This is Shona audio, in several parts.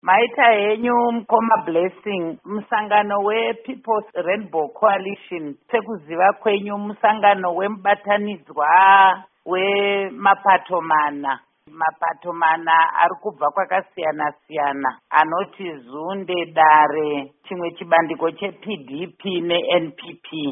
Maita henyu mukoma Blessing, musangano wePeople's Rainbow Coalition, sekuziva kwenyu musangano wemubatanidzwa wemapato mana. Mapato mana ari kubva kwakasiyana siyana anoti Zunde, Dare, chimwe chibandiko chePDP neNPP.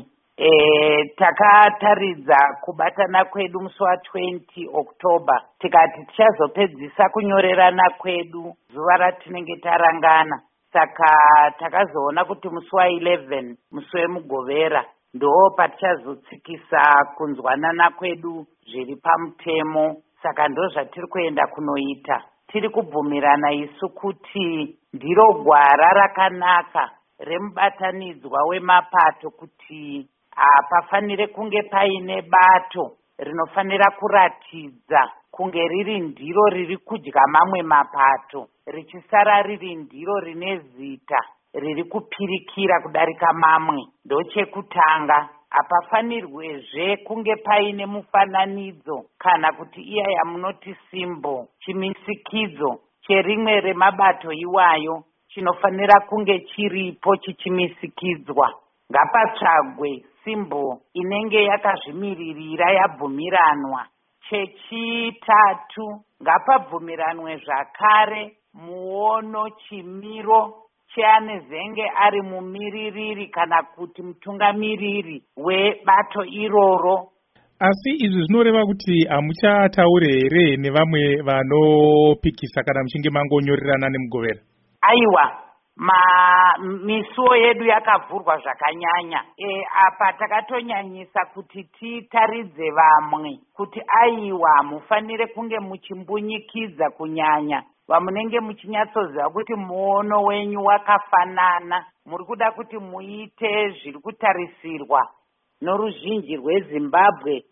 Takataridza kubatana kwedu musi wa20 October tikati tichazopedzisa kunyorerana kwedu zuva ratinenge tarangana. Saka takazoona kuti musi wa11 musi wemugovera ndo patichazotsikisa kunzwanana kwedu zviri pamutemo. Saka ndo zvatiri kuenda kunoita. Tiri kubvumirana isu kuti ndiro gwara rakanaka remubatanidzwa wemapato kuti pafanire kunge paine bato rinofanira kuratidza kunge riri ndiro riri kudya mamwe mapato, richisara riri ndiro rine zita riri kupirikira kudarika mamwe. Ndochekutanga, hapafanirwezve kunge paine mufananidzo kana kuti iya yamunoti simbo, chimisikidzo cherimwe remabato iwayo chinofanira kunge chiripo chichimisikidzwa. Ngapatsvagwe simbo inenge yakazvimiririra yabvumiranwa. Chechitatu, ngapabvumiranwe zvakare muono chimiro cheanezenge ari mumiririri kana kuti mutungamiriri webato iroro. Asi izvi zvinoreva kuti hamuchataure here nevamwe vanopikisa kana muchinge mangonyorerana nemugovera? Aiwa, misuwo yedu yakavhurwa zvakanyanya. Apa takatonyanyisa kuti titaridze vamwe kuti aiwa mufanire kunge muchimbunyikidza kunyanya vamunenge muchinyatsoziva kuti muono wenyu wakafanana. Muri kuda kuti muite zviri kutarisirwa noruzhinji rweZimbabwe